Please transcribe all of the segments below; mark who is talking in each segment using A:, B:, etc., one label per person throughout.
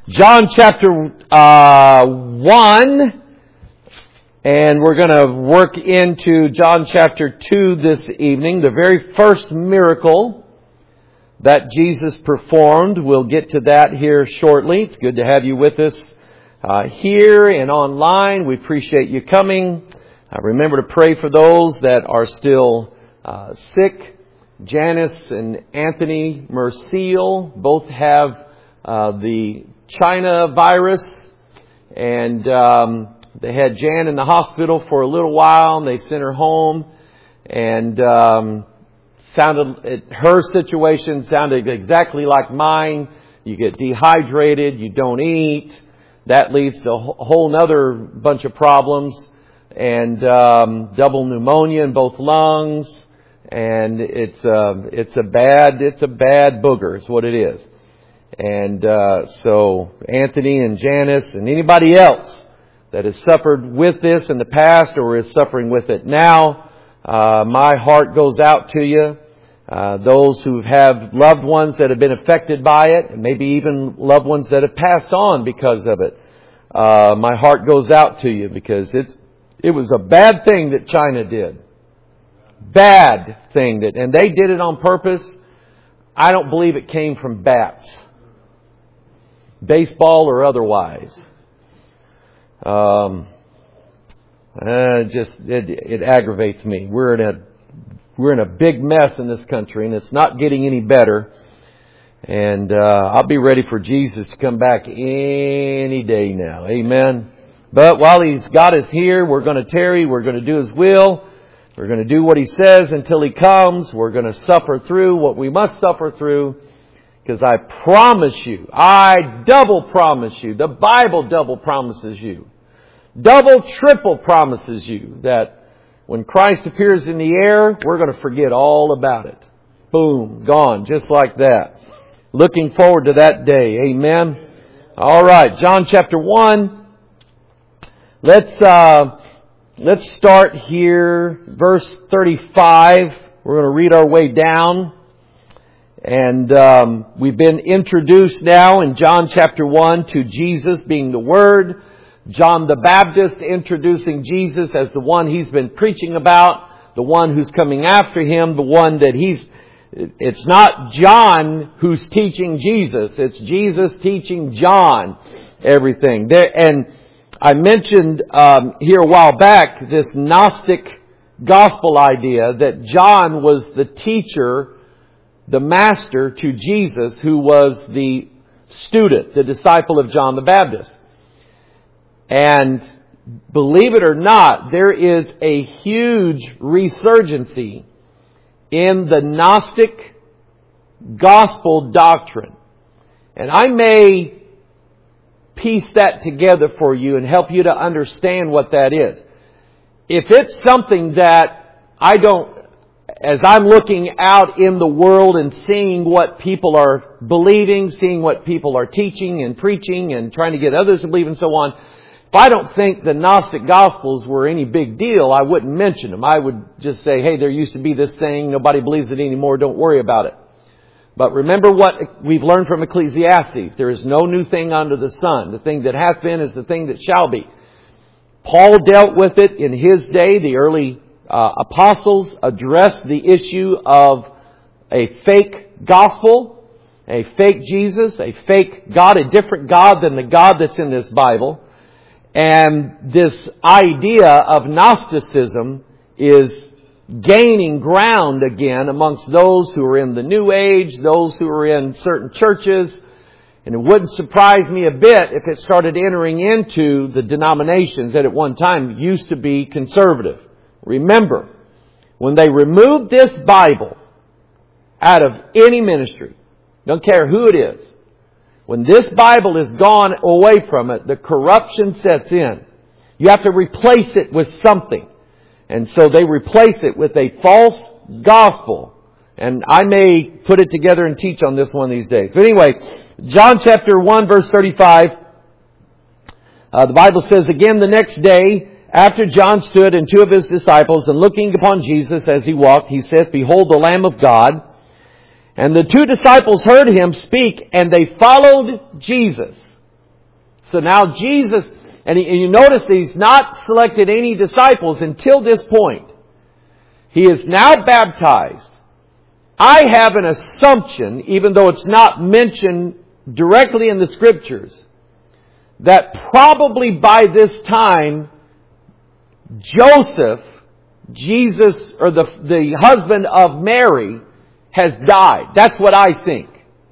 A: John chapter 1, and we're going to work into John chapter 2 this evening, the very first miracle that Jesus performed. We'll get to that here shortly. It's good to have you with us here and online. We appreciate you coming. Remember to pray for those that are still sick. Janice and Anthony Merciel both have the China virus, and they had Jan in the hospital for a little while, and they sent her home, and her situation sounded exactly like mine. You get dehydrated, you don't eat. That leads to a whole other bunch of problems, and double pneumonia in both lungs, and it's a bad booger is what it is. And so Anthony and Janice and anybody else that has suffered with this in the past or is suffering with it now, my heart goes out to you. Those who have loved ones that have been affected by it, and maybe even loved ones that have passed on because of it, my heart goes out to you, because it was a bad thing that China did. Bad thing and they did it on purpose. I don't believe it came from bats, baseball or otherwise. It aggravates me. We're in a big mess in this country, and it's not getting any better. And I'll be ready for Jesus to come back any day now. Amen. But while He's got us here, we're going to tarry. We're going to do His will. We're going to do what He says until He comes. We're going to suffer through what we must suffer through. Because I promise you, I double promise you, the Bible double promises you, double triple promises you that when Christ appears in the air, we're going to forget all about it. Boom, gone, just like that. Looking forward to that day. Amen. All right, John chapter 1. Let's start here, verse 35. We're going to read our way down. And we've been introduced now in John chapter 1 to Jesus being the Word. John the Baptist introducing Jesus as the one he's been preaching about, the one who's coming after him, the one that it's not John who's teaching Jesus, it's Jesus teaching John everything. And I mentioned here a while back this Gnostic gospel idea that John was the teacher, the master to Jesus, who was the student, the disciple of John the Baptist. And believe it or not, there is a huge resurgency in the Gnostic gospel doctrine. And I may piece that together for you and help you to understand what that is. If it's something that as I'm looking out in the world and seeing what people are believing, seeing what people are teaching and preaching and trying to get others to believe and so on, if I don't think the Gnostic Gospels were any big deal, I wouldn't mention them. I would just say, hey, there used to be this thing, nobody believes it anymore, don't worry about it. But remember what we've learned from Ecclesiastes. There is no new thing under the sun. The thing that hath been is the thing that shall be. Paul dealt with it in his day. The early apostles addressed the issue of a fake gospel, a fake Jesus, a fake God, a different God than the God that's in this Bible. And this idea of Gnosticism is gaining ground again amongst those who are in the New Age, those who are in certain churches. And it wouldn't surprise me a bit if it started entering into the denominations that at one time used to be conservative. Remember, when they removed this Bible out of any ministry, don't care who it is, when this Bible is gone away from it, the corruption sets in. You have to replace it with something. And so they replace it with a false gospel. And I may put it together and teach on this one these days. But anyway, John chapter 1 verse 35. The Bible says, again the next day, after John stood and two of his disciples, and looking upon Jesus as he walked, he said, behold the Lamb of God. And the two disciples heard him speak, and they followed Jesus. So now Jesus, and you notice that He's not selected any disciples until this point. He is now baptized. I have an assumption, even though it's not mentioned directly in the Scriptures, that probably by this time, Joseph, Jesus, or the husband of Mary, has died. That's what I think.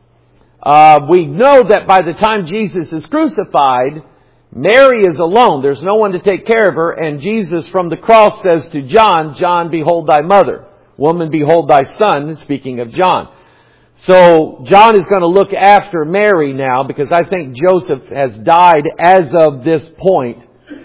A: We know that by the time Jesus is crucified, Mary is alone. There's no one to take care of her. And Jesus from the cross says to John, John, behold thy mother. Woman, behold thy son. Speaking of John. So John is going to look after Mary now, because I think Joseph has died as of this point.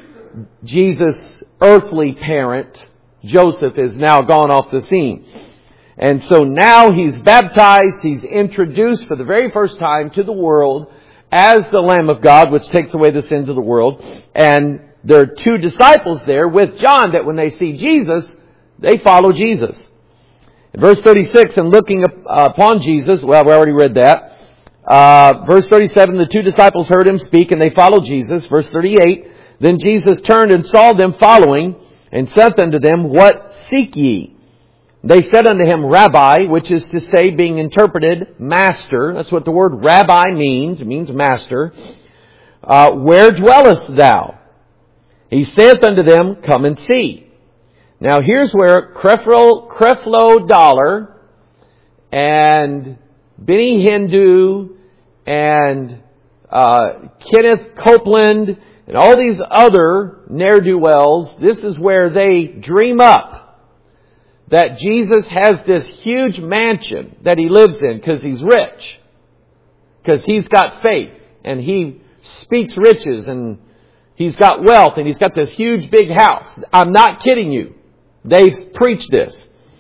A: Jesus' earthly parent, Joseph, is now gone off the scene. And so now he's baptized, he's introduced for the very first time to the world as the Lamb of God, which takes away the sins of the world. And there are two disciples there with John that when they see Jesus, they follow Jesus. In verse 36, and looking upon Jesus, well, we already read that. Verse 37, the two disciples heard him speak and they followed Jesus. Verse 38, then Jesus turned and saw them following and said unto them, what seek ye? They said unto him, Rabbi, which is to say, being interpreted, Master. That's what the word Rabbi means. It means Master. Where dwellest thou? He saith unto them, come and see. Now here's where Creflo Dollar and Benny Hinn and Kenneth Copeland and all these other ne'er-do-wells, this is where they dream up that Jesus has this huge mansion that He lives in because He's rich. Because He's got faith and He speaks riches and He's got wealth and He's got this huge big house. I'm not kidding you. They've preached this.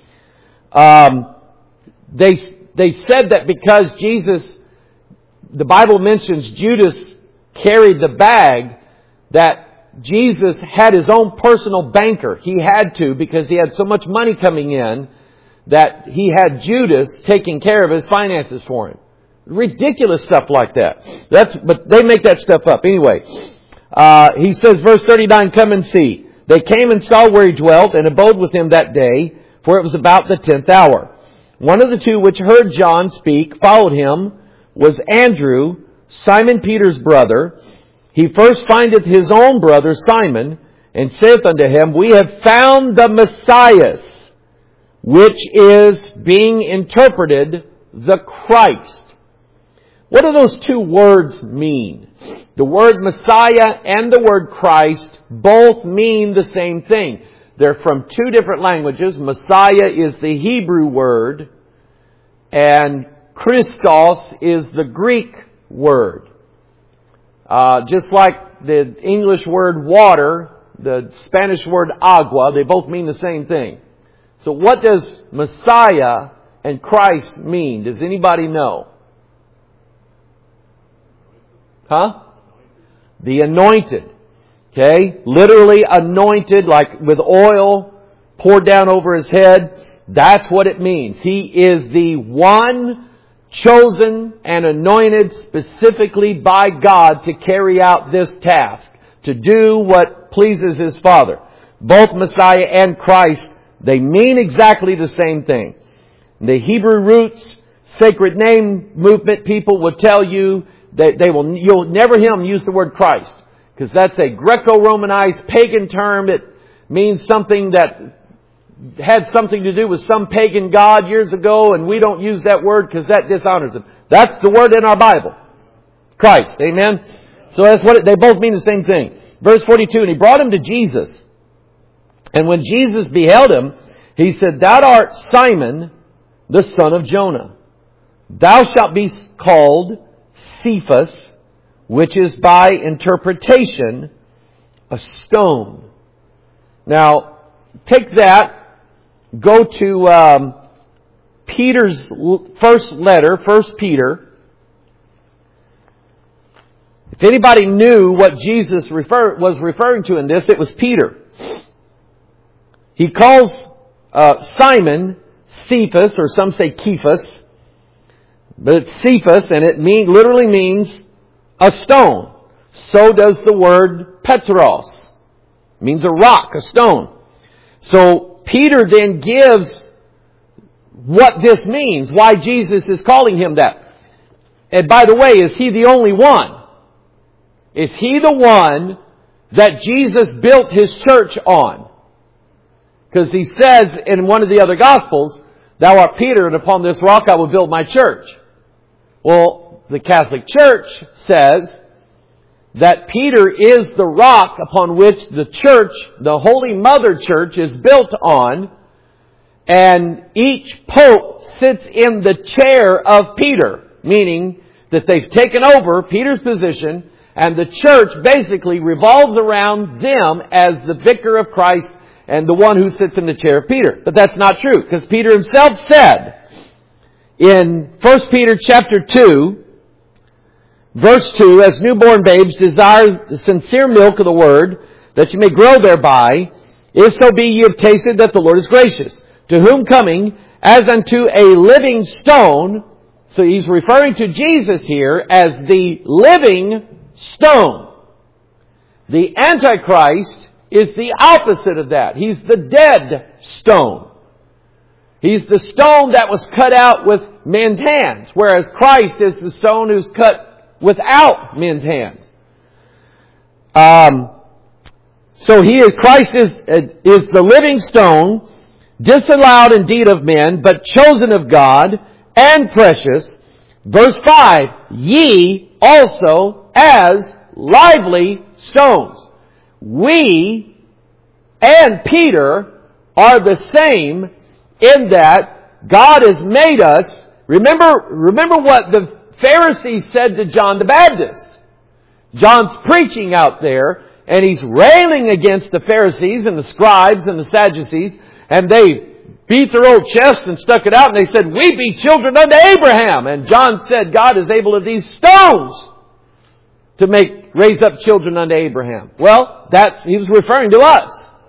A: They said that because Jesus, the Bible mentions Judas carried the bag, that Jesus had His own personal banker. He had to, because He had so much money coming in, that He had Judas taking care of His finances for Him. Ridiculous stuff like that. But they make that stuff up. Anyway, he says, verse 39, come and see. They came and saw where He dwelt and abode with Him that day, for it was about the 10th hour. One of the two which heard John speak followed Him was Andrew, Simon Peter's brother. He first findeth his own brother Simon, and saith unto him, we have found the Messiah, which is, being interpreted, the Christ. What do those two words mean? The word Messiah and the word Christ both mean the same thing. They're from two different languages. Messiah is the Hebrew word, and Christos is the Greek word. Just like the English word water, the Spanish word agua, they both mean the same thing. So what does Messiah and Christ mean? Does anybody know? Huh? The anointed. Okay? Literally anointed, like with oil poured down over His head. That's what it means. He is the one chosen and anointed specifically by God to carry out this task, to do what pleases His Father. Both Messiah and Christ, they mean exactly the same thing. The Hebrew roots, sacred name movement people will tell you that you'll never hear them use the word Christ, because that's a Greco-Romanized pagan term. It means something that had something to do with some pagan god years ago, and we don't use that word because that dishonors Him. That's the word in our Bible. Christ. Amen? So that's what they both mean the same thing. Verse 42, and He brought him to Jesus. And when Jesus beheld him, He said, Thou art Simon, the son of Jonah. Thou shalt be called Cephas, which is by interpretation a stone. Now, take that. Go to Peter's first letter, 1 Peter. If anybody knew what Jesus was referring to in this, it was Peter. He calls Simon Cephas, or some say Kephas, but it's Cephas, and it literally means a stone. so does the word Petros. It means a rock, a stone. So Peter then gives what this means, why Jesus is calling him that. And by the way, is he the only one? Is he the one that Jesus built his church on? Because he says in one of the other Gospels, "Thou art Peter, and upon this rock I will build my church." Well, the Catholic Church says that Peter is the rock upon which the church, the Holy Mother Church, is built on, and each pope sits in the chair of Peter, meaning that they've taken over Peter's position, and the church basically revolves around them as the vicar of Christ and the one who sits in the chair of Peter. But that's not true, because Peter himself said in 1 Peter chapter 2, verse 2, "As newborn babes desire the sincere milk of the word, that you may grow thereby, if so be ye have tasted that the Lord is gracious, to whom coming as unto a living stone," so he's referring to Jesus here as the living stone. The Antichrist is the opposite of that. He's the dead stone. He's the stone that was cut out with men's hands, whereas Christ is the stone who's cut without men's hands. So Christ is the living stone, disallowed indeed of men, but chosen of God and precious. Verse 5, "Ye also as lively stones." We and Peter are the same in that God has made us. Remember what the Pharisees said to John the Baptist. John's preaching out there, and he's railing against the Pharisees and the scribes and the Sadducees, and they beat their old chest and stuck it out, and they said, "We be children unto Abraham." And John said, God is able of these stones to raise up children unto Abraham. Well, he was referring to us.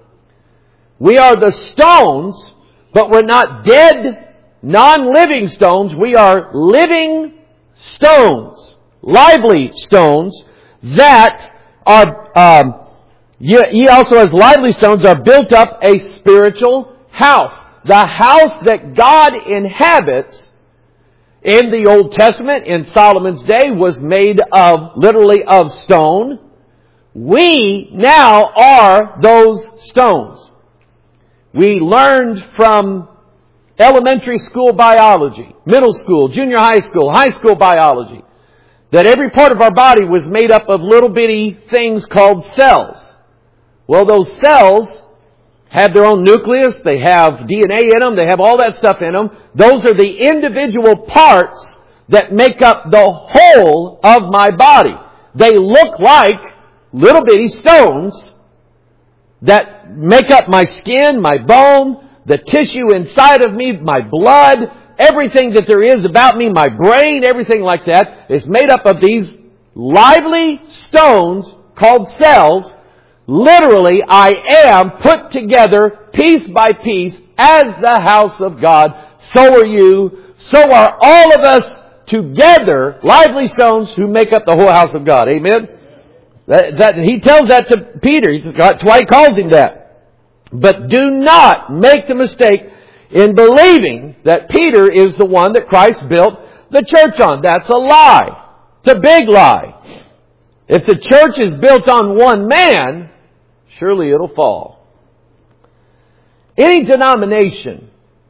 A: We are the stones, but we're not dead, non-living stones. We are living stones, lively stones that are, ye also as lively stones are built up a spiritual house. The house that God inhabits in the Old Testament, in Solomon's day, was made literally of stone. We now are those stones. We learned from elementary school biology, middle school, junior high school biology, that every part of our body was made up of little bitty things called cells. Well, those cells have their own nucleus, they have DNA in them, they have all that stuff in them. Those are the individual parts that make up the whole of my body. They look like little bitty stones that make up my skin, my bone, the tissue inside of me, my blood, everything that there is about me, my brain, everything like that is made up of these lively stones called cells. Literally, I am put together piece by piece as the house of God. So are you. So are all of us together, lively stones who make up the whole house of God. Amen? He tells that to Peter. That's why he calls him that. But do not make the mistake in believing that Peter is the one that Christ built the church on. That's a lie. It's a big lie. If the church is built on one man, surely it'll fall. Any denomination.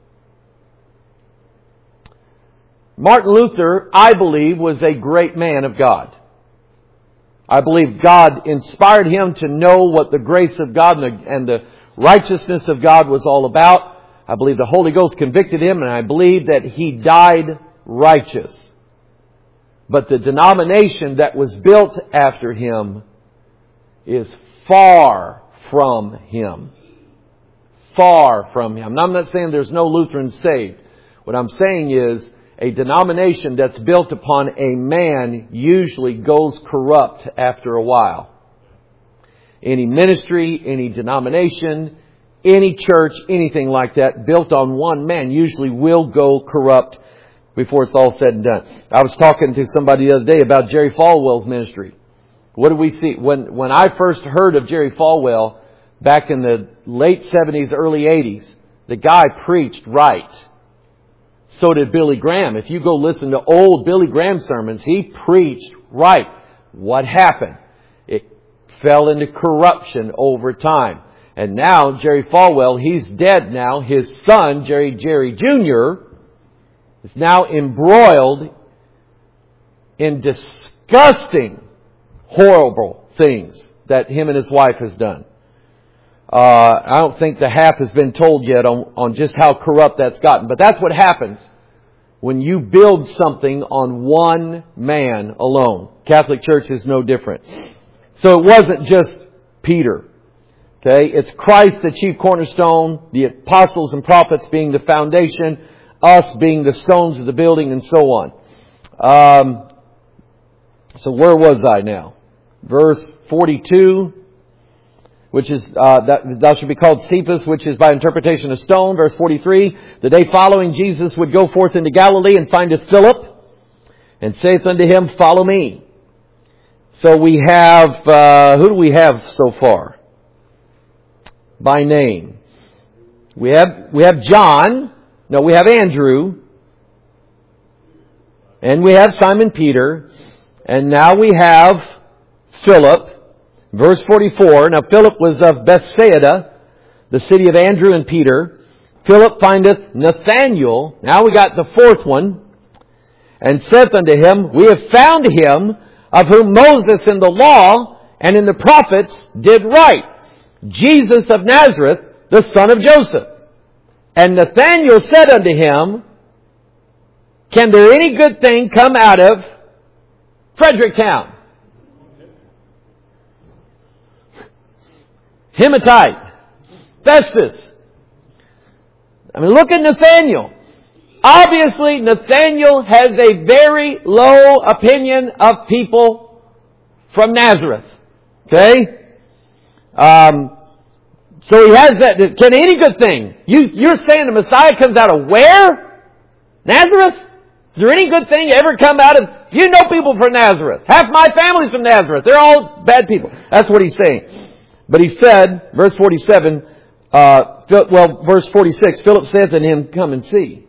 A: Martin Luther, I believe, was a great man of God. I believe God inspired him to know what the grace of God and the righteousness of God was all about. I believe the Holy Ghost convicted him, and I believe that he died righteous. But the denomination that was built after him is far from him. Far from him. Now, I'm not saying there's no Lutherans saved. What I'm saying is a denomination that's built upon a man usually goes corrupt after a while. Any ministry, any denomination, any church, anything like that, built on one man usually will go corrupt before it's all said and done. I was talking to somebody the other day about Jerry Falwell's ministry. What do we see? When I first heard of Jerry Falwell back in the late 70s, early 80s, the guy preached right. So did Billy Graham. If you go listen to old Billy Graham sermons, he preached right. What happened? It fell into corruption over time. And now, Jerry Falwell, he's dead now. His son, Jerry Jr., is now embroiled in disgusting, horrible things that him and his wife has done. I don't think the half has been told yet on just how corrupt that's gotten. But that's what happens when you build something on one man alone. Catholic Church is no different. So it wasn't just Peter. Okay, it's Christ, the chief cornerstone, the apostles and prophets being the foundation, us being the stones of the building, and so on. So where was I now? Verse 42, which is, thou shalt be called Cephas, which is by interpretation a stone. Verse 43, the day following Jesus would go forth into Galilee and findeth Philip, and saith unto him, follow me. So we have, who do we have so far? By name. We have John. No, we have Andrew. And we have Simon Peter. And now we have Philip. Verse 44. Now Philip was of Bethsaida, the city of Andrew and Peter. Philip findeth Nathanael. Now we got the fourth one. And saith unto him, we have found him of whom Moses in the law and in the prophets did write, Jesus of Nazareth, the son of Joseph. And Nathanael said unto him, can there any good thing come out of Fredericktown? Hematite. Festus. I mean, look at Nathanael. Obviously, Nathanael has a very low opinion of people from Nazareth. Okay? So he has that. Can any good thing? You're saying the Messiah comes out of where? Nazareth? Is there any good thing ever come out of? You know people from Nazareth. Half my family's from Nazareth. They're all bad people. That's what he's saying. But he said, verse 47, verse 46, Philip saith unto him, come and see.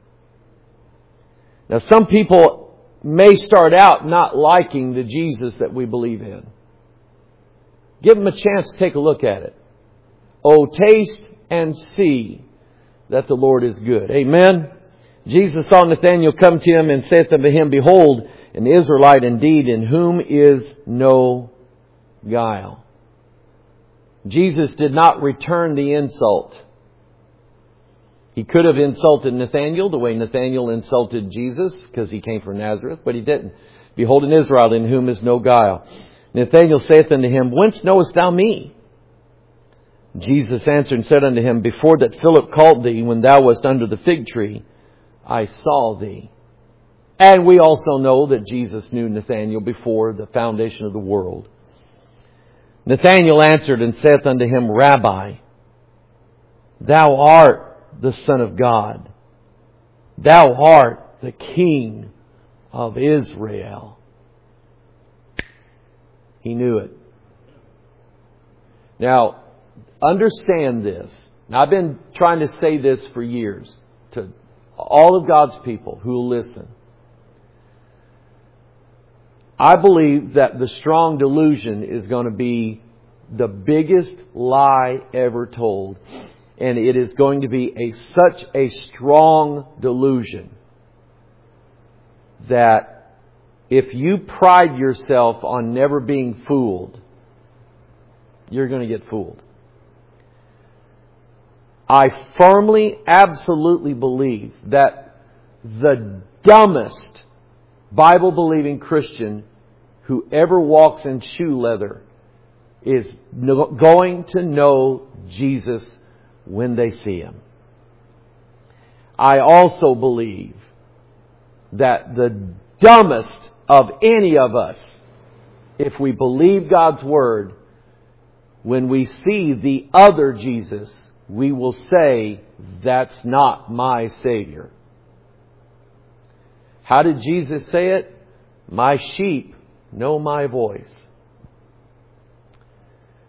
A: Now some people may start out not liking the Jesus that we believe in. Give them a chance to take a look at it. Oh, taste and see that the Lord is good. Amen. Jesus saw Nathanael come to him and saith unto him, behold, an Israelite indeed, in whom is no guile. Jesus did not return the insult. He could have insulted Nathanael the way Nathanael insulted Jesus because he came from Nazareth, but he didn't. Behold, an Israelite in whom is no guile. Nathanael saith unto him, whence knowest thou me? Jesus answered and said unto him, before that Philip called thee, when thou wast under the fig tree, I saw thee. And we also know that Jesus knew Nathanael before the foundation of the world. Nathanael answered and saith unto him, Rabbi, thou art the Son of God. Thou art the King of Israel. He knew it. Now, understand this. Now, I've been trying to say this for years to all of God's people who will listen. I believe that the strong delusion is going to be the biggest lie ever told. And it is going to be such a strong delusion that if you pride yourself on never being fooled, you're going to get fooled. I firmly, absolutely believe that the dumbest Bible-believing Christian who ever walks in shoe leather is going to know Jesus when they see Him. I also believe that the dumbest of any of us, if we believe God's Word, when we see the other Jesus, we will say, that's not my Savior. How did Jesus say it? My sheep know my voice,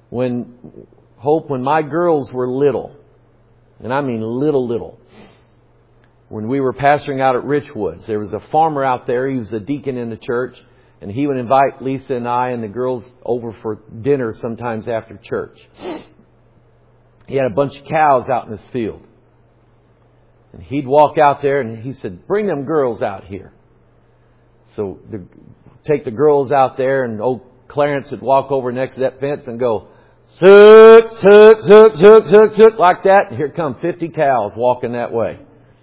A: when my girls were little, and I mean little, when we were pastoring out at Richwoods, there was a farmer out there. He was a deacon in the church, and he would invite Lisa and I and the girls over for dinner sometimes after church. He had a bunch of cows out in his field. And he'd walk out there and he said, "Bring them girls out here." So take the girls out there, and old Clarence would walk over next to that fence and go, "Sook, sook, sook, sook, sook, sook," like that. And here come 50 cows walking that way.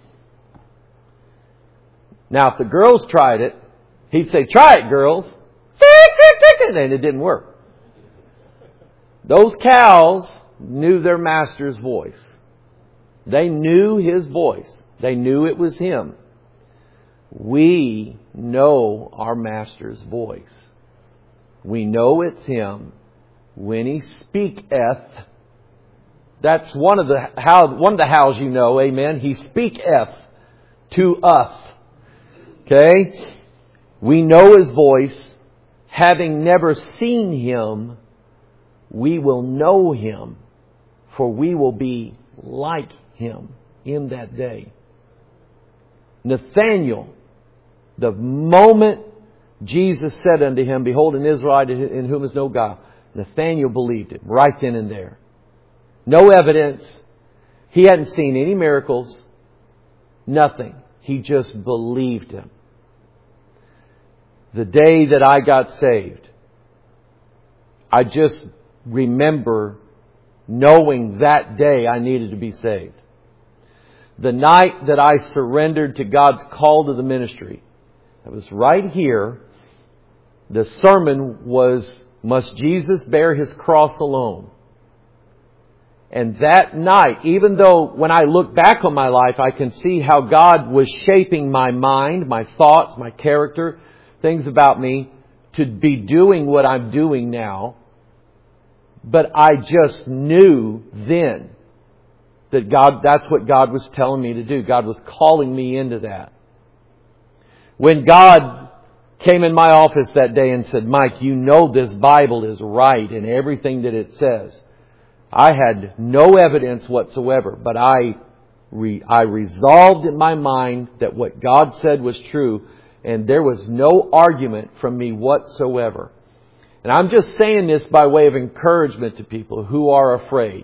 A: Now, if the girls tried it, he'd say, "Try it, girls." And it didn't work. Those cows knew their master's voice. They knew his voice. They knew it was him. We know our master's voice. We know it's him when he speaketh. That's one of the hows you know, amen. He speaketh to us. Okay? We know his voice. Having never seen him, we will know him, for we will be like him in that day. Nathanael, the moment Jesus said unto him, "Behold, an Israelite in whom is no guile," Nathanael believed him right then and there. No evidence. He hadn't seen any miracles. Nothing. He just believed him. The day that I got saved, I just remember knowing that day I needed to be saved. The night that I surrendered to God's call to the ministry, it was right here. The sermon was, "Must Jesus bear His cross alone?" And that night, even though when I look back on my life, I can see how God was shaping my mind, my thoughts, my character, things about me to be doing what I'm doing now. But I just knew then that that's what God was telling me to do. God was calling me into that. When God came in my office that day and said, "Mike, you know this Bible is right in everything that it says," I had no evidence whatsoever, but I resolved in my mind that what God said was true, and there was no argument from me whatsoever. And I'm just saying this by way of encouragement to people who are afraid.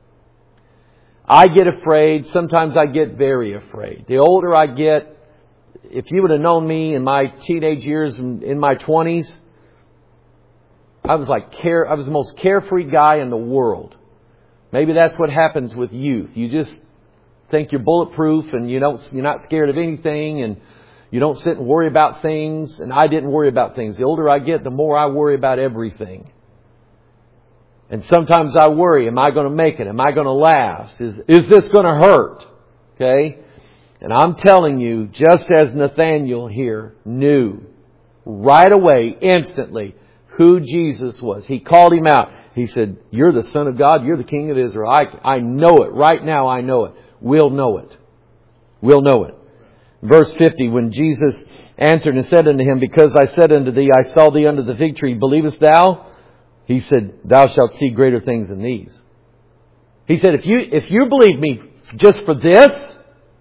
A: I get afraid. Sometimes I get very afraid. The older I get, if you would have known me in my teenage years and in my 20s, I was the most carefree guy in the world. Maybe that's what happens with youth. You just think you're bulletproof and you're not scared of anything, and you don't sit and worry about things. And I didn't worry about things. The older I get, the more I worry about everything. And sometimes I worry, am I going to make it? Am I going to last? Is this going to hurt? Okay? And I'm telling you, just as Nathanael here knew right away, instantly, who Jesus was. He called him out. He said, "You're the Son of God. You're the King of Israel." I know it. Right now I know it. We'll know it. We'll know it. Verse 50, when Jesus answered and said unto him, "Because I said unto thee, I saw thee under the fig tree, believest thou?" He said, "Thou shalt see greater things than these." He said, if you believe me just for this,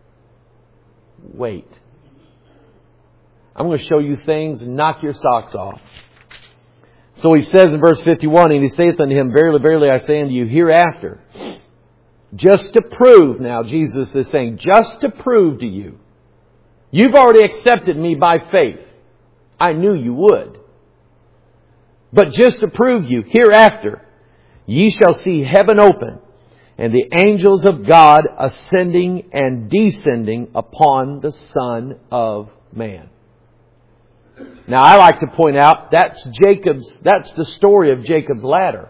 A: wait. I'm going to show you things and knock your socks off. So he says in verse 51, and he saith unto him, "Verily, verily, I say unto you, hereafter," just to prove, now Jesus is saying, just to prove to you, you've already accepted me by faith. I knew you would. But just to prove you, hereafter, ye shall see heaven open, and the angels of God ascending and descending upon the Son of Man. Now, I like to point out, that's the story of Jacob's ladder.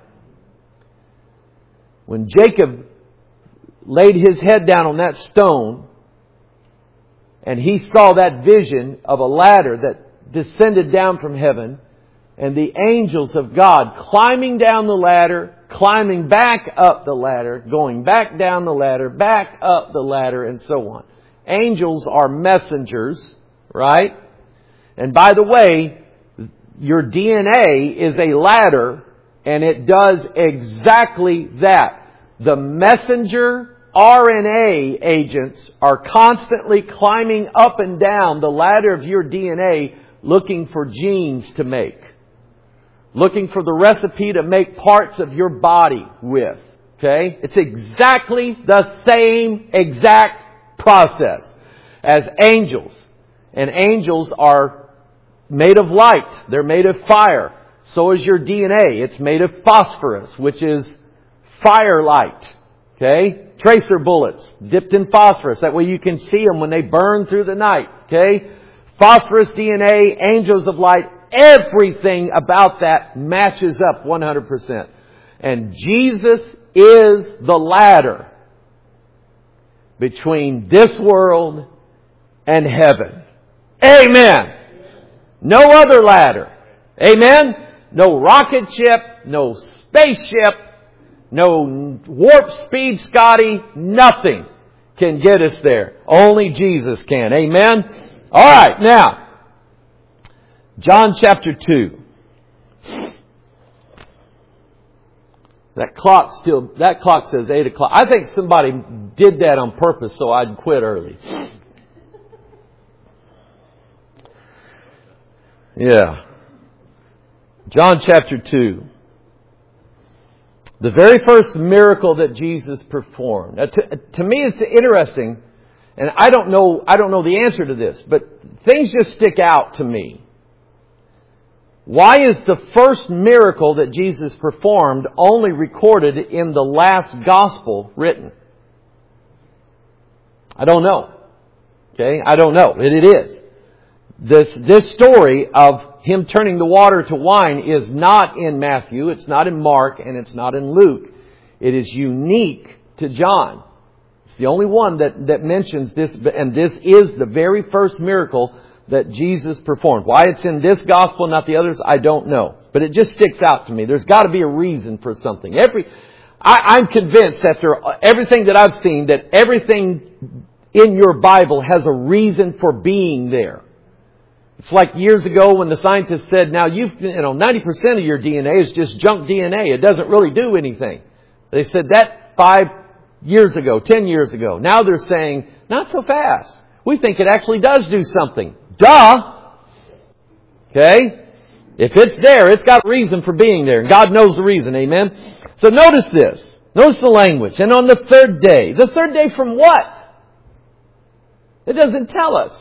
A: When Jacob laid his head down on that stone, and he saw that vision of a ladder that descended down from heaven, and the angels of God climbing down the ladder, climbing back up the ladder, going back down the ladder, back up the ladder, and so on. Angels are messengers, right? And by the way, your DNA is a ladder And it does exactly that. The messenger RNA agents are constantly climbing up and down the ladder of your DNA looking for genes to make. Looking for the recipe to make parts of your body with. Okay? It's exactly the same exact process as angels. And angels are made of light. They're made of fire. So is your DNA. It's made of phosphorus, which is firelight. Okay? Tracer bullets dipped in phosphorus. That way you can see them when they burn through the night. Okay? Phosphorus DNA, angels of light, everything about that matches up 100%. And Jesus is the ladder between this world and heaven. Amen. No other ladder. Amen. No rocket ship, no spaceship, no warp speed, Scotty, nothing can get us there. Only Jesus can. Amen. All right, now, John chapter 2. That clock says 8 o'clock. I think somebody did that on purpose so I'd quit early. Yeah. John chapter 2. The very first miracle that Jesus performed. Now, to me it's interesting, and I don't know the answer to this, but things just stick out to me. Why is the first miracle that Jesus performed only recorded in the last gospel written? I don't know. Okay? I don't know. It is. This story of Him turning the water to wine is not in Matthew, it's not in Mark, and it's not in Luke. It is unique to John. It's the only one that mentions this, and this is the very first miracle that Jesus performed. Why it's in this gospel, not the others, I don't know. But it just sticks out to me. There's got to be a reason for something. I'm convinced after everything that I've seen that everything in your Bible has a reason for being there. It's like years ago when the scientists said, now 90% of your DNA is just junk DNA. It doesn't really do anything. They said that 5 years ago, 10 years ago. Now they're saying, not so fast. We think it actually does do something. Duh! Okay? If it's there, it's got a reason for being there. And God knows the reason. Amen? So notice this. Notice the language. And on the third day. The third day from what? It doesn't tell us.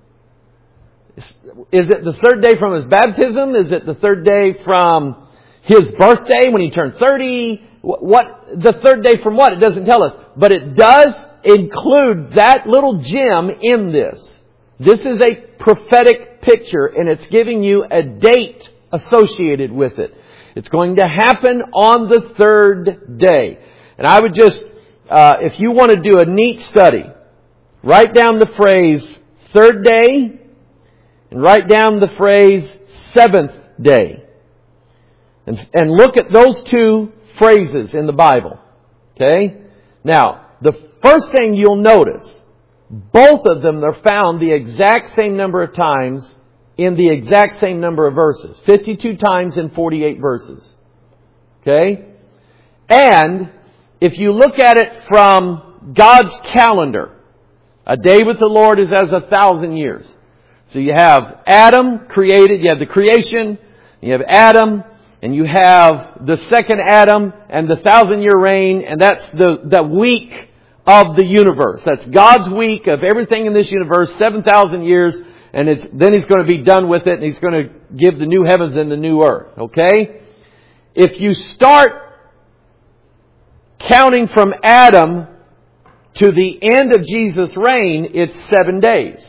A: Is it the third day from His baptism? Is it the third day from His birthday when He turned 30? What? The third day from what? It doesn't tell us. But it does include that little gem in this. This is a prophetic picture, and it's giving you a date associated with it. It's going to happen on the third day. And I would just, if you want to do a neat study, write down the phrase third day and write down the phrase seventh day. And look at those two phrases in the Bible. Okay? Now, the first thing you'll notice, both of them are found the exact same number of times in the exact same number of verses. 52 times in 48 verses. Okay? And if you look at it from God's calendar, a day with the Lord is as 1,000 years. So you have Adam created, you have the creation, you have Adam, and you have the second Adam and the 1,000-year reign, and that's the week of the universe. That's God's week of everything in this universe, 7,000 years, and then He's going to be done with it, and He's going to give the new heavens and the new earth. Okay? If you start counting from Adam to the end of Jesus' reign, it's 7 days.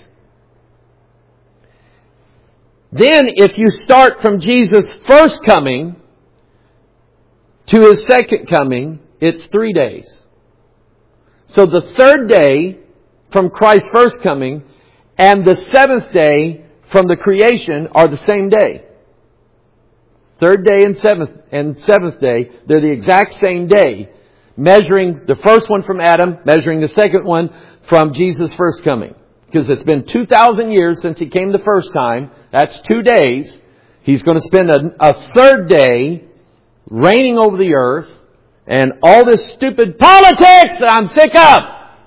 A: Then if you start from Jesus' first coming to His second coming, it's 3 days. So the third day from Christ's first coming and the seventh day from the creation are the same day. Third day and seventh day, they're the exact same day. Measuring the first one from Adam, measuring the second one from Jesus' first coming. Because it's been 2,000 years since He came the first time. That's 2 days. He's going to spend a third day reigning over the earth, and all this stupid politics that I'm sick of.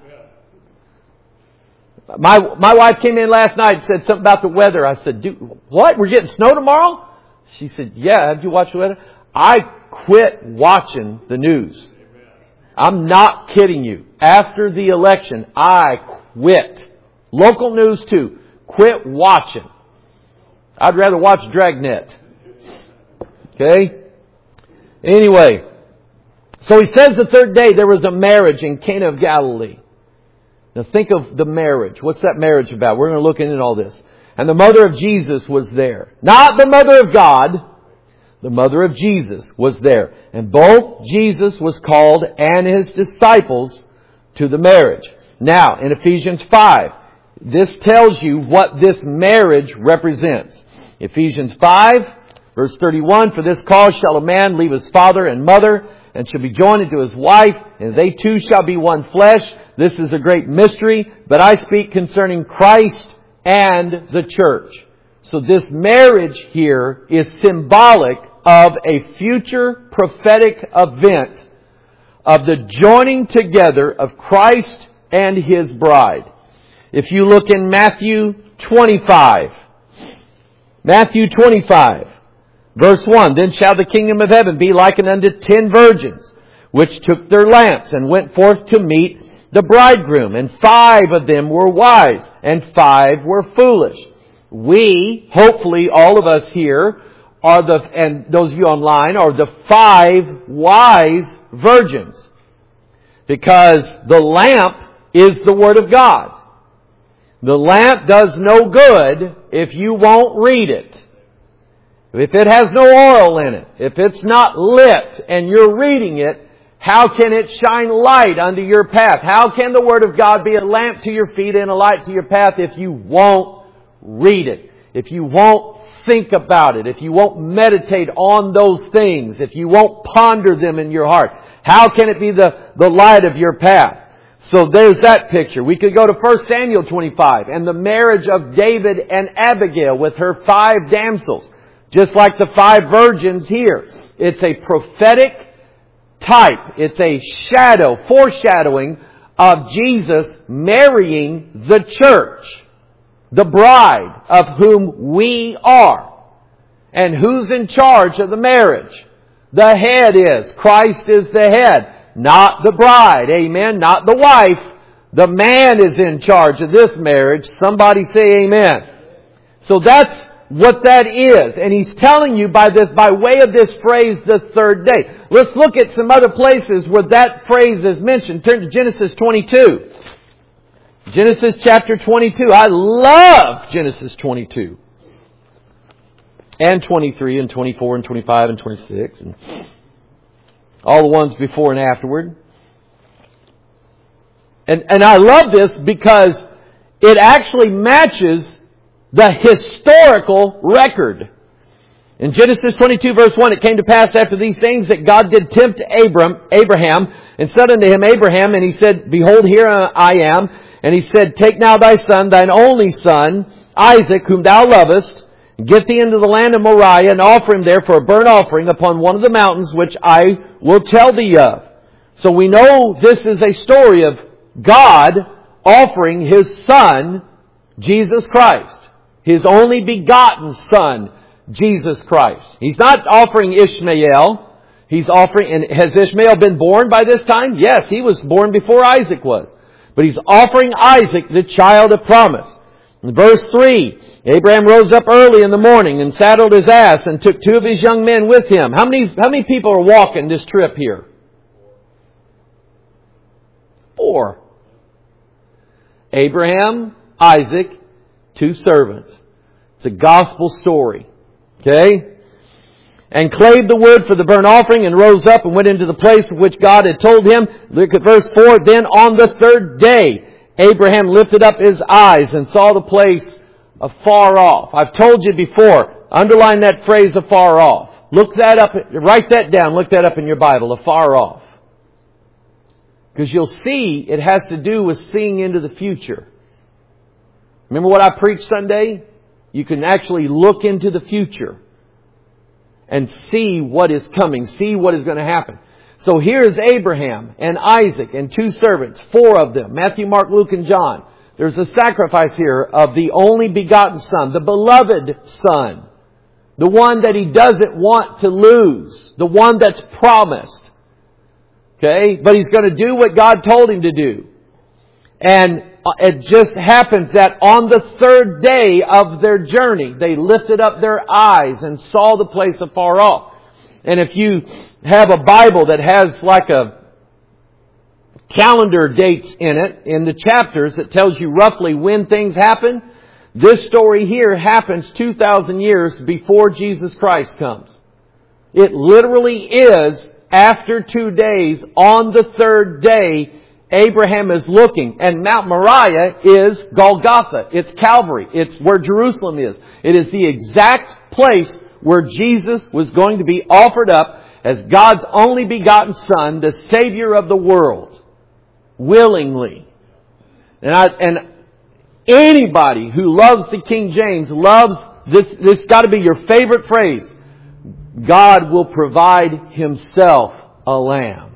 A: My wife came in last night and said something about the weather. I said, what? We're getting snow tomorrow? She said, yeah, have you watched the weather? I quit watching the news. I'm not kidding you. After the election, I quit. Local news too. Quit watching. I'd rather watch Dragnet. Okay? Anyway. So he says the third day there was a marriage in Cana of Galilee. Now think of the marriage. What's that marriage about? We're going to look into all this. And the mother of Jesus was there. Not the mother of God. The mother of Jesus was there. And both Jesus was called and His disciples to the marriage. Now, in Ephesians 5, this tells you what this marriage represents. Ephesians 5, verse 31, for this cause shall a man leave his father and mother, and shall be joined unto his wife, and they two shall be one flesh. This is a great mystery, but I speak concerning Christ and the church. So this marriage here is symbolic of a future prophetic event of the joining together of Christ and His bride. If you look in Matthew 25, verse 1, then shall the kingdom of heaven be likened unto 10 virgins, which took their lamps and went forth to meet the bridegroom. And 5 of them were wise, and 5 were foolish. We, hopefully all of us here, and those of you online, are the 5 wise virgins. Because the lamp is the Word of God. The lamp does no good if you won't read it. If it has no oil in it, if it's not lit and you're reading it, how can it shine light unto your path? How can the Word of God be a lamp to your feet and a light to your path if you won't read it? If you won't think about it? If you won't meditate on those things? If you won't ponder them in your heart? How can it be the light of your path? So there's that picture. We could go to 1 Samuel 25 and the marriage of David and Abigail with her 5 damsels. Just like the 5 virgins here. It's a prophetic type. It's a foreshadowing of Jesus marrying the church. The bride of whom we are. And who's in charge of the marriage? The head is. Christ is the head. Not the bride. Amen. Not the wife. The man is in charge of this marriage. Somebody say amen. So that's what that is. And he's telling you by way of this phrase, the third day. Let's look at some other places where that phrase is mentioned. Turn to Genesis 22. Genesis chapter 22. I love Genesis 22. And 23 and 24 and 25 and 26. And all the ones before and afterward. And I love this because it actually matches the historical record. In Genesis 22 verse 1, it came to pass after these things that God did tempt Abraham, and said unto him, Abraham, and he said, Behold, here I am. And he said, Take now thy son, thine only son, Isaac, whom thou lovest, and get thee into the land of Moriah, and offer him there for a burnt offering upon one of the mountains, which I will tell thee of. So we know this is a story of God offering His Son, Jesus Christ. His only begotten Son, Jesus Christ. He's not offering Ishmael. He's offering, and has Ishmael been born by this time? Yes, he was born before Isaac was. But he's offering Isaac, the child of promise. In verse 3, Abraham rose up early in the morning and saddled his ass and took 2 of his young men with him. How many people are walking this trip here? 4. Abraham, Isaac, 2 servants. It's a gospel story. Okay? And clave the wood for the burnt offering, and rose up and went into the place of which God had told him. Look at verse 4. Then on the third day, Abraham lifted up his eyes and saw the place afar off. I've told you before, underline that phrase afar off. Look that up, write that down, look that up in your Bible, afar off. Because you'll see it has to do with seeing into the future. Remember what I preached Sunday? You can actually look into the future. and see what is coming, see what is going to happen. So here is Abraham and Isaac and 2 servants, 4 of them, Matthew, Mark, Luke, and John. There's a sacrifice here of the only begotten Son, the beloved Son, the one that He doesn't want to lose, the one that's promised. Okay? But He's going to do what God told Him to do. And it just happens that on the 3rd day of their journey, they lifted up their eyes and saw the place afar off. And if you have a Bible that has like a calendar dates in it, in the chapters that tells you roughly when things happen, this story here happens 2,000 years before Jesus Christ comes. It literally is after 2 days, on the 3rd day, Abraham is looking, and Mount Moriah is Golgotha. It's Calvary. It's where Jerusalem is. It is the exact place where Jesus was going to be offered up as God's only begotten Son, the Savior of the world, willingly. And anybody who loves the King James loves this. This got to be your favorite phrase. God will provide Himself a lamb.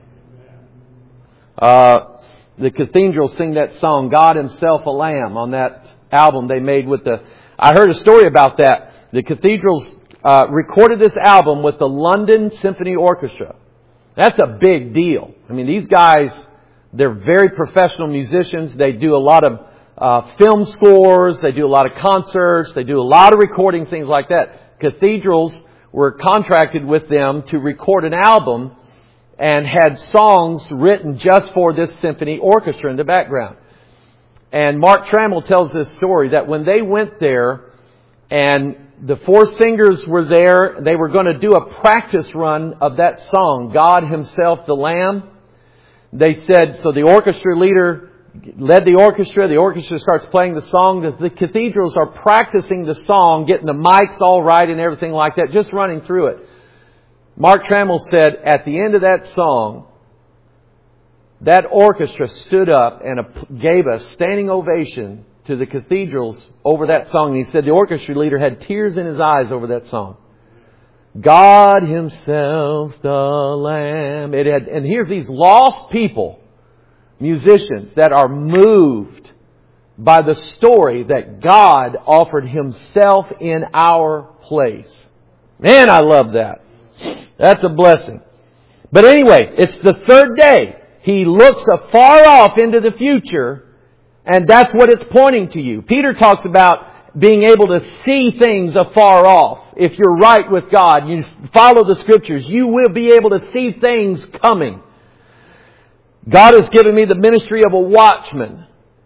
A: The Cathedrals sing that song, God Himself a Lamb, on that album they made with I heard a story about that. The Cathedrals recorded this album with the London Symphony Orchestra. That's a big deal. I mean, these guys, they're very professional musicians. They do a lot of film scores. They do a lot of concerts. They do a lot of recordings, things like that. Cathedrals were contracted with them to record an album and had songs written just for this symphony orchestra in the background. And Mark Trammell tells this story that when they went there and the 4 singers were there, they were going to do a practice run of that song, God Himself the Lamb. They said, so the orchestra leader led the orchestra starts playing the song. The Cathedrals are practicing the song, getting the mics all right and everything like that, just running through it. Mark Trammell said, at the end of that song, that orchestra stood up and gave a standing ovation to the Cathedrals over that song. And he said the orchestra leader had tears in his eyes over that song. God Himself the Lamb. And here's these lost people, musicians, that are moved by the story that God offered Himself in our place. Man, I love that. That's a blessing. But anyway, it's the 3rd day. He looks afar off into the future, and that's what it's pointing to you. Peter talks about being able to see things afar off. If you're right with God, you follow the Scriptures, you will be able to see things coming. God has given me the ministry of a watchman.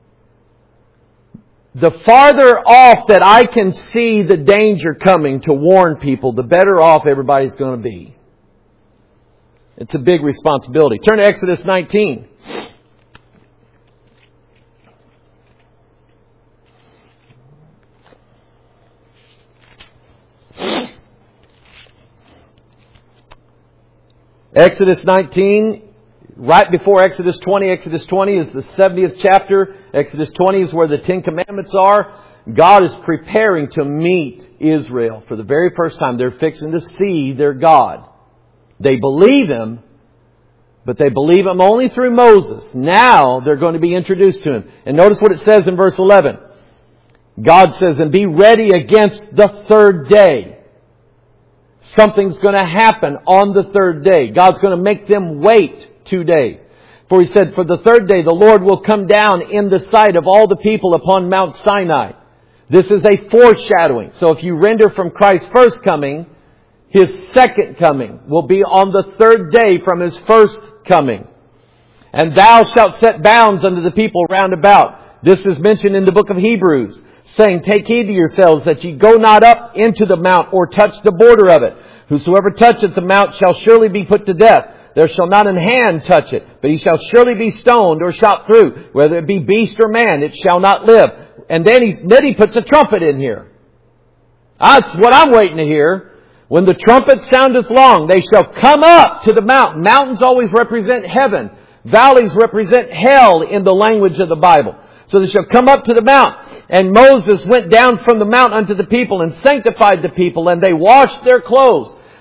A: The farther off that I can see the danger coming to warn people, the better off everybody's going to be. It's a big responsibility. Turn to Exodus 19. Exodus 19, right before Exodus 20. Exodus 20 is the 70th chapter. Exodus 20 is where the 10 Commandments are. God is preparing to meet Israel for the very first time. They're fixing to see their God. They believe Him, but they believe Him only through Moses. Now they're going to be introduced to Him. And notice what it says in verse 11. God says, and be ready against the 3rd day. Something's going to happen on the 3rd day. God's going to make them wait 2 days. For He said, for the 3rd day the Lord will come down in the sight of all the people upon Mount Sinai. This is a foreshadowing. So if you render from Christ's first coming, His second coming will be on the 3rd day from His first coming. And thou shalt set bounds unto the people round about. This is mentioned in the book of Hebrews, saying, take heed to yourselves that ye go not up into the mount or touch the border of it. Whosoever toucheth the mount shall surely be put to death. There shall not an hand touch it, but he shall surely be stoned or shot through. Whether it be beast or man, it shall not live. And then he puts a trumpet in here. That's what I'm waiting to hear. When the trumpet soundeth long, they shall come up to the mountain. Mountains always represent heaven. Valleys represent hell in the language of the Bible. So they shall come up to the mount. And Moses went down from the mount unto the people and sanctified the people, and they washed their clothes.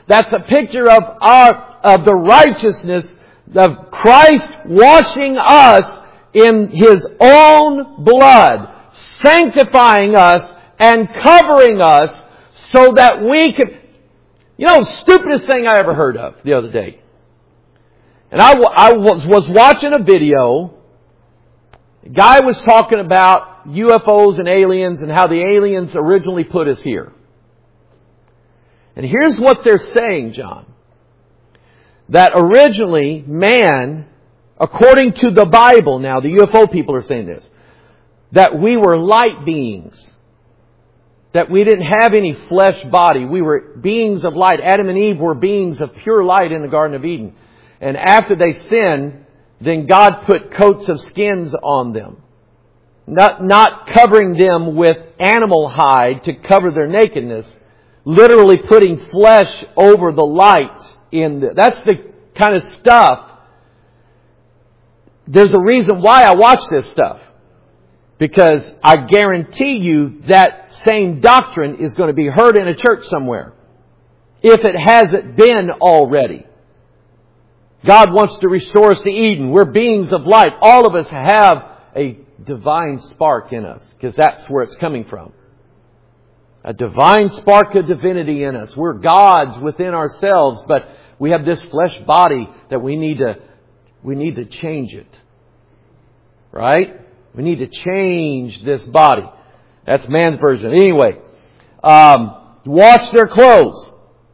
A: That's a picture of the righteousness of Christ washing us in His own blood, sanctifying us and covering us so that we could... stupidest thing I ever heard of the other day. And I was watching a video. The guy was talking about UFOs and aliens and how the aliens originally put us here. And here's what they're saying, John. That originally man, according to the Bible, now the UFO people are saying this, that we were light beings. That we didn't have any flesh body. We were beings of light. Adam and Eve were beings of pure light in the Garden of Eden. And after they sinned, then God put coats of skins on them. Not covering them with animal hide to cover their nakedness. Literally putting flesh over the light. That's the kind of stuff. There's a reason why I watch this stuff. Because I guarantee you that same doctrine is going to be heard in a church somewhere. If it hasn't been already. God wants to restore us to Eden. We're beings of light. All of us have a divine spark in us. Because that's where it's coming from. A divine spark of divinity in us. We're gods within ourselves. But we have this flesh body that we need to change it. Right? We need to change this body. That's man's version. Anyway, wash their clothes.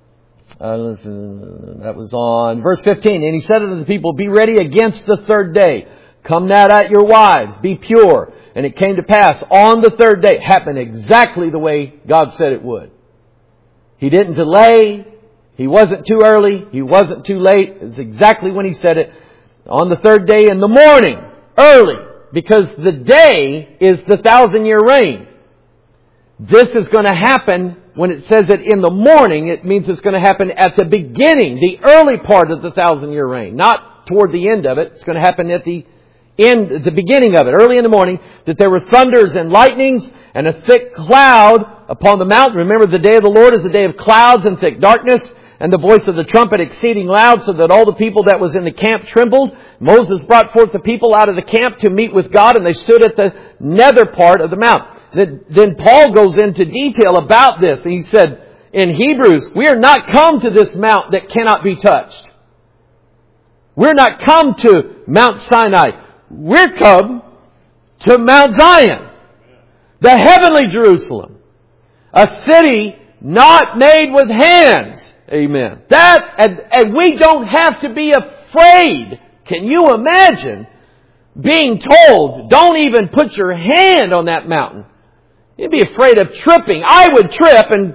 A: That was on verse 15. And He said unto the people, be ready against the third day. Come not at your wives. Be pure. And it came to pass on the third day. It happened exactly the way God said it would. He didn't delay. He wasn't too early. He wasn't too late. It was exactly when He said it. On the third day in the morning. Early. Because the day is the 1,000-year reign. This is going to happen when it says it in the morning. It means it's going to happen at the beginning, the early part of the 1,000-year reign. Not toward the end of it. It's going to happen at the beginning of it, early in the morning. That there were thunders and lightnings and a thick cloud upon the mountain. Remember, the day of the Lord is a day of clouds and thick darkness. And the voice of the trumpet exceeding loud, so that all the people that was in the camp trembled. Moses brought forth the people out of the camp to meet with God, and they stood at the nether part of the mount. Then Paul goes into detail about this. And he said, in Hebrews, we are not come to this mount that cannot be touched. We're not come to Mount Sinai. We're come to Mount Zion, the heavenly Jerusalem, a city not made with hands. Amen. And we don't have to be afraid. Can you imagine being told, don't even put your hand on that mountain? You'd be afraid of tripping. I would trip and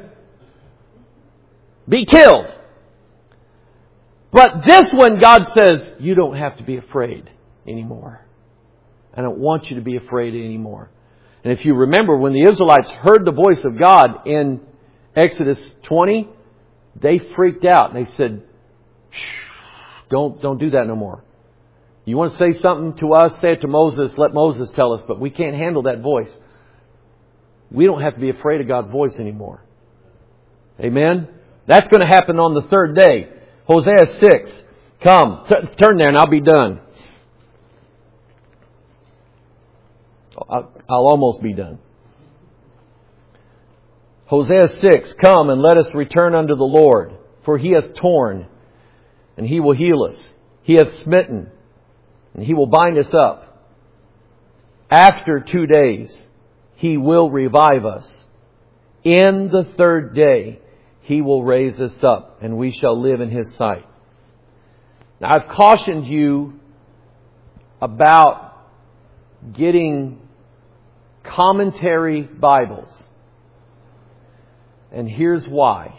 A: be killed. But this one, God says, you don't have to be afraid anymore. I don't want you to be afraid anymore. And if you remember, when the Israelites heard the voice of God in Exodus 20, they freaked out. They said, shh, don't do that no more. You want to say something to us, say it to Moses, let Moses tell us, but we can't handle that voice. We don't have to be afraid of God's voice anymore. Amen? That's going to happen on the third day. Hosea 6. Come, turn there and I'll be done. I'll almost be done. Hosea 6, come and let us return unto the Lord, for He hath torn, and He will heal us. He hath smitten, and He will bind us up. After 2 days, He will revive us. In the third day, He will raise us up, and we shall live in His sight. Now, I've cautioned you about getting commentary Bibles. And here's why.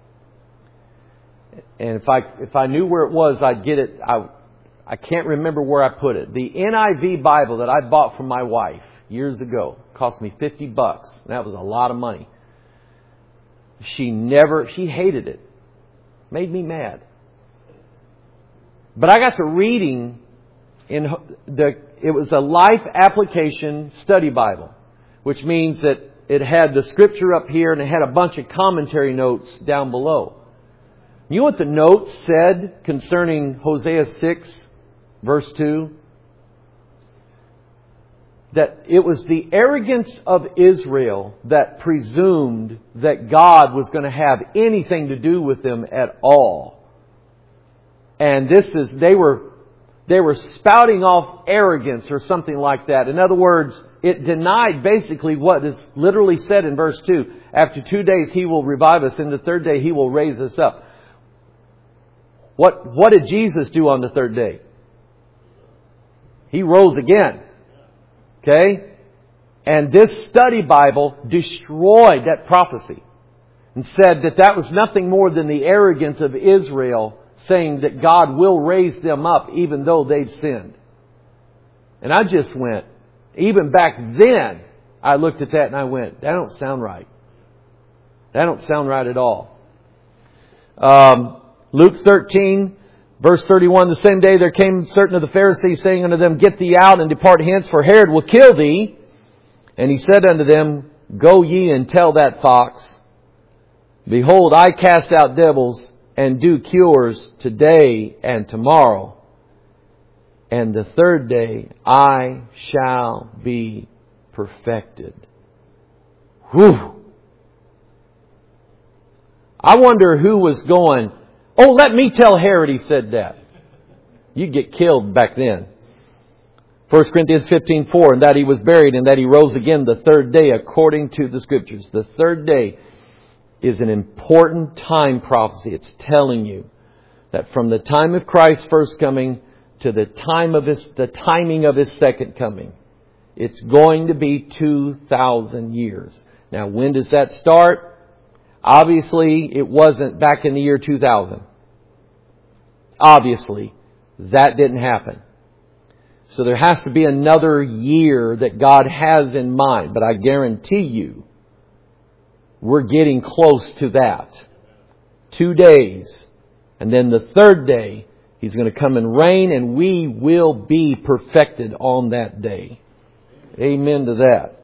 A: And if I knew where it was, I'd get it. I can't remember where I put it. The NIV Bible that I bought from my wife years ago cost me $50. And that was a lot of money. She hated it. Made me mad. But I got to reading it was a Life Application Study Bible, which means that it had the scripture up here and it had a bunch of commentary notes down below. You know what the note said concerning Hosea 6, verse 2? That it was the arrogance of Israel that presumed that God was going to have anything to do with them at all. And they were spouting off arrogance or something like that. In other words, it denied basically what is literally said in verse 2. After 2 days He will revive us, and the third day He will raise us up. What did Jesus do on the third day? He rose again. Okay? And this study Bible destroyed that prophecy and said that was nothing more than the arrogance of Israel saying that God will raise them up even though they've sinned. And I just went, even back then, I looked at that and I went, that don't sound right. That don't sound right at all. Luke 13, verse 31, the same day there came certain of the Pharisees, saying unto them, Get thee out and depart hence, for Herod will kill thee. And He said unto them, Go ye and tell that fox, Behold, I cast out devils and do cures today and tomorrow, and the third day I shall be perfected. Whew! I wonder who was going, oh, let me tell Herod he said that. You'd get killed back then. 1 Corinthians 15:4, and that He was buried and that He rose again the third day according to the Scriptures. The third day is an important time prophecy. It's telling you that from the time of Christ's first coming to the timing of His second coming, it's going to be 2,000 years. Now, when does that start? Obviously, it wasn't back in the year 2000. Obviously, that didn't happen. So there has to be another year that God has in mind. But I guarantee you, we're getting close to that. 2 days. And then the third day, He's going to come and reign, and we will be perfected on that day. Amen to that.